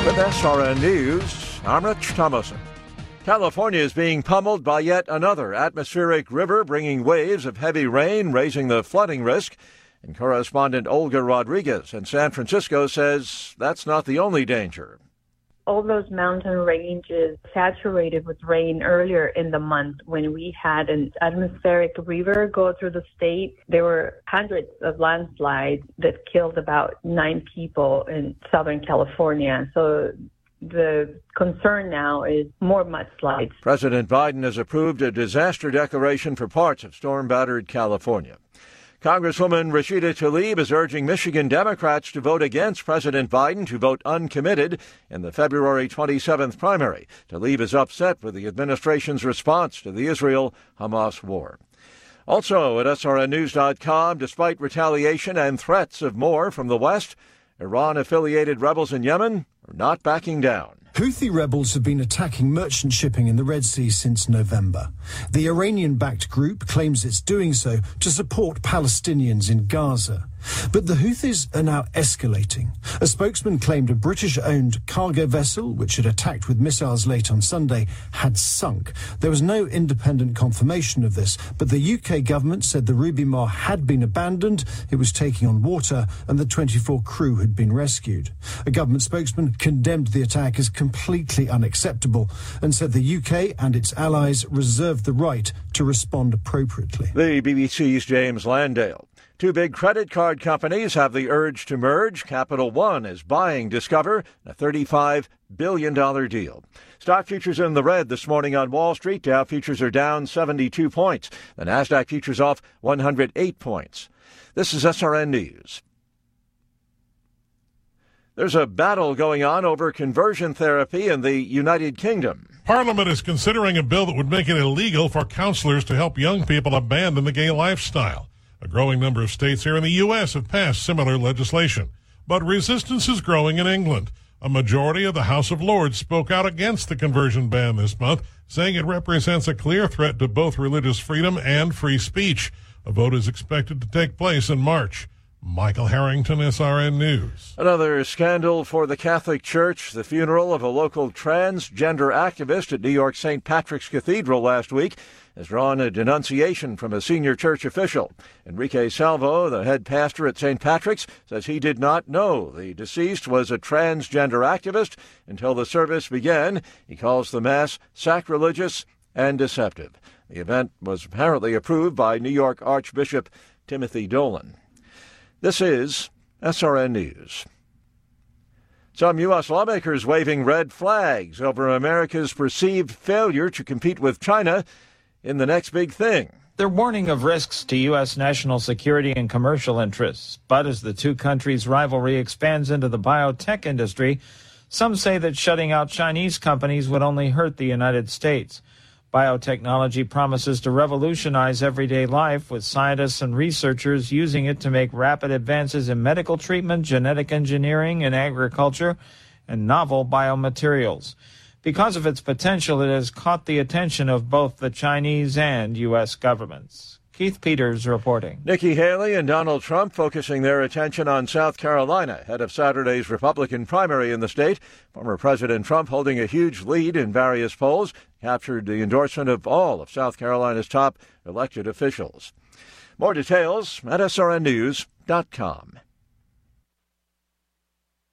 With SRN News, I'm Rich Thomason. California is being pummeled by yet another atmospheric river, bringing waves of heavy rain, raising the flooding risk. And correspondent Olga Rodriguez in San Francisco says that's not the only danger. All those mountain ranges saturated with rain earlier in the month when we had an atmospheric river go through the state. There were hundreds of landslides that killed about 9 people in Southern California. So the concern now is more mudslides. President Biden has approved a disaster declaration for parts of storm-battered California. Congresswoman Rashida Tlaib is urging Michigan Democrats to vote against President Biden to vote uncommitted in the February 27th primary. Tlaib is upset with the administration's response to the Israel-Hamas war. Also at srnnews.com, despite retaliation and threats of more from the West, Iran-affiliated rebels in Yemen are not backing down. Houthi rebels have been attacking merchant shipping in the Red Sea since November. The Iranian-backed group claims it's doing so to support Palestinians in Gaza. But the Houthis are now escalating. A spokesman claimed a British-owned cargo vessel, which had attacked with missiles late on Sunday, had sunk. There was no independent confirmation of this, but the UK government said the Ruby Mar had been abandoned, it was taking on water, and the 24 crew had been rescued. A government spokesman condemned the attack as completely unacceptable and said the UK and its allies reserved the right to respond appropriately. The BBC's James Landale. 2 big credit card companies have the urge to merge. Capital One is buying Discover, a $35 billion deal. Stock futures in the red this morning on Wall Street. Dow futures are down 72 points. The Nasdaq futures off 108 points. This is SRN News. There's a battle going on over conversion therapy in the United Kingdom. Parliament is considering a bill that would make it illegal for counselors to help young people abandon the gay lifestyle. A growing number of states here in the U.S. have passed similar legislation. But resistance is growing in England. A majority of the House of Lords spoke out against the conversion ban this month, saying it represents a clear threat to both religious freedom and free speech. A vote is expected to take place in March. Michael Harrington, SRN News. Another scandal for the Catholic Church. The funeral of a local transgender activist at New York St. Patrick's Cathedral last week has drawn a denunciation from a senior church official. Enrique Salvo, the head pastor at St. Patrick's, says he did not know the deceased was a transgender activist until the service began. He calls the Mass sacrilegious and deceptive. The event was apparently approved by New York Archbishop Timothy Dolan. This is SRN News. Some U.S. lawmakers waving red flags over America's perceived failure to compete with China in the next big thing. They're warning of risks to U.S. national security and commercial interests. But as the two countries' rivalry expands into the biotech industry, some say that shutting out Chinese companies would only hurt the United States. Biotechnology promises to revolutionize everyday life, with scientists and researchers using it to make rapid advances in medical treatment, genetic engineering, and agriculture, and novel biomaterials. Because of its potential, it has caught the attention of both the Chinese and U.S. governments. Keith Peters reporting. Nikki Haley and Donald Trump focusing their attention on South Carolina ahead of Saturday's Republican primary in the state. Former President Trump, holding a huge lead in various polls, captured the endorsement of all of South Carolina's top elected officials. More details at srnnews.com.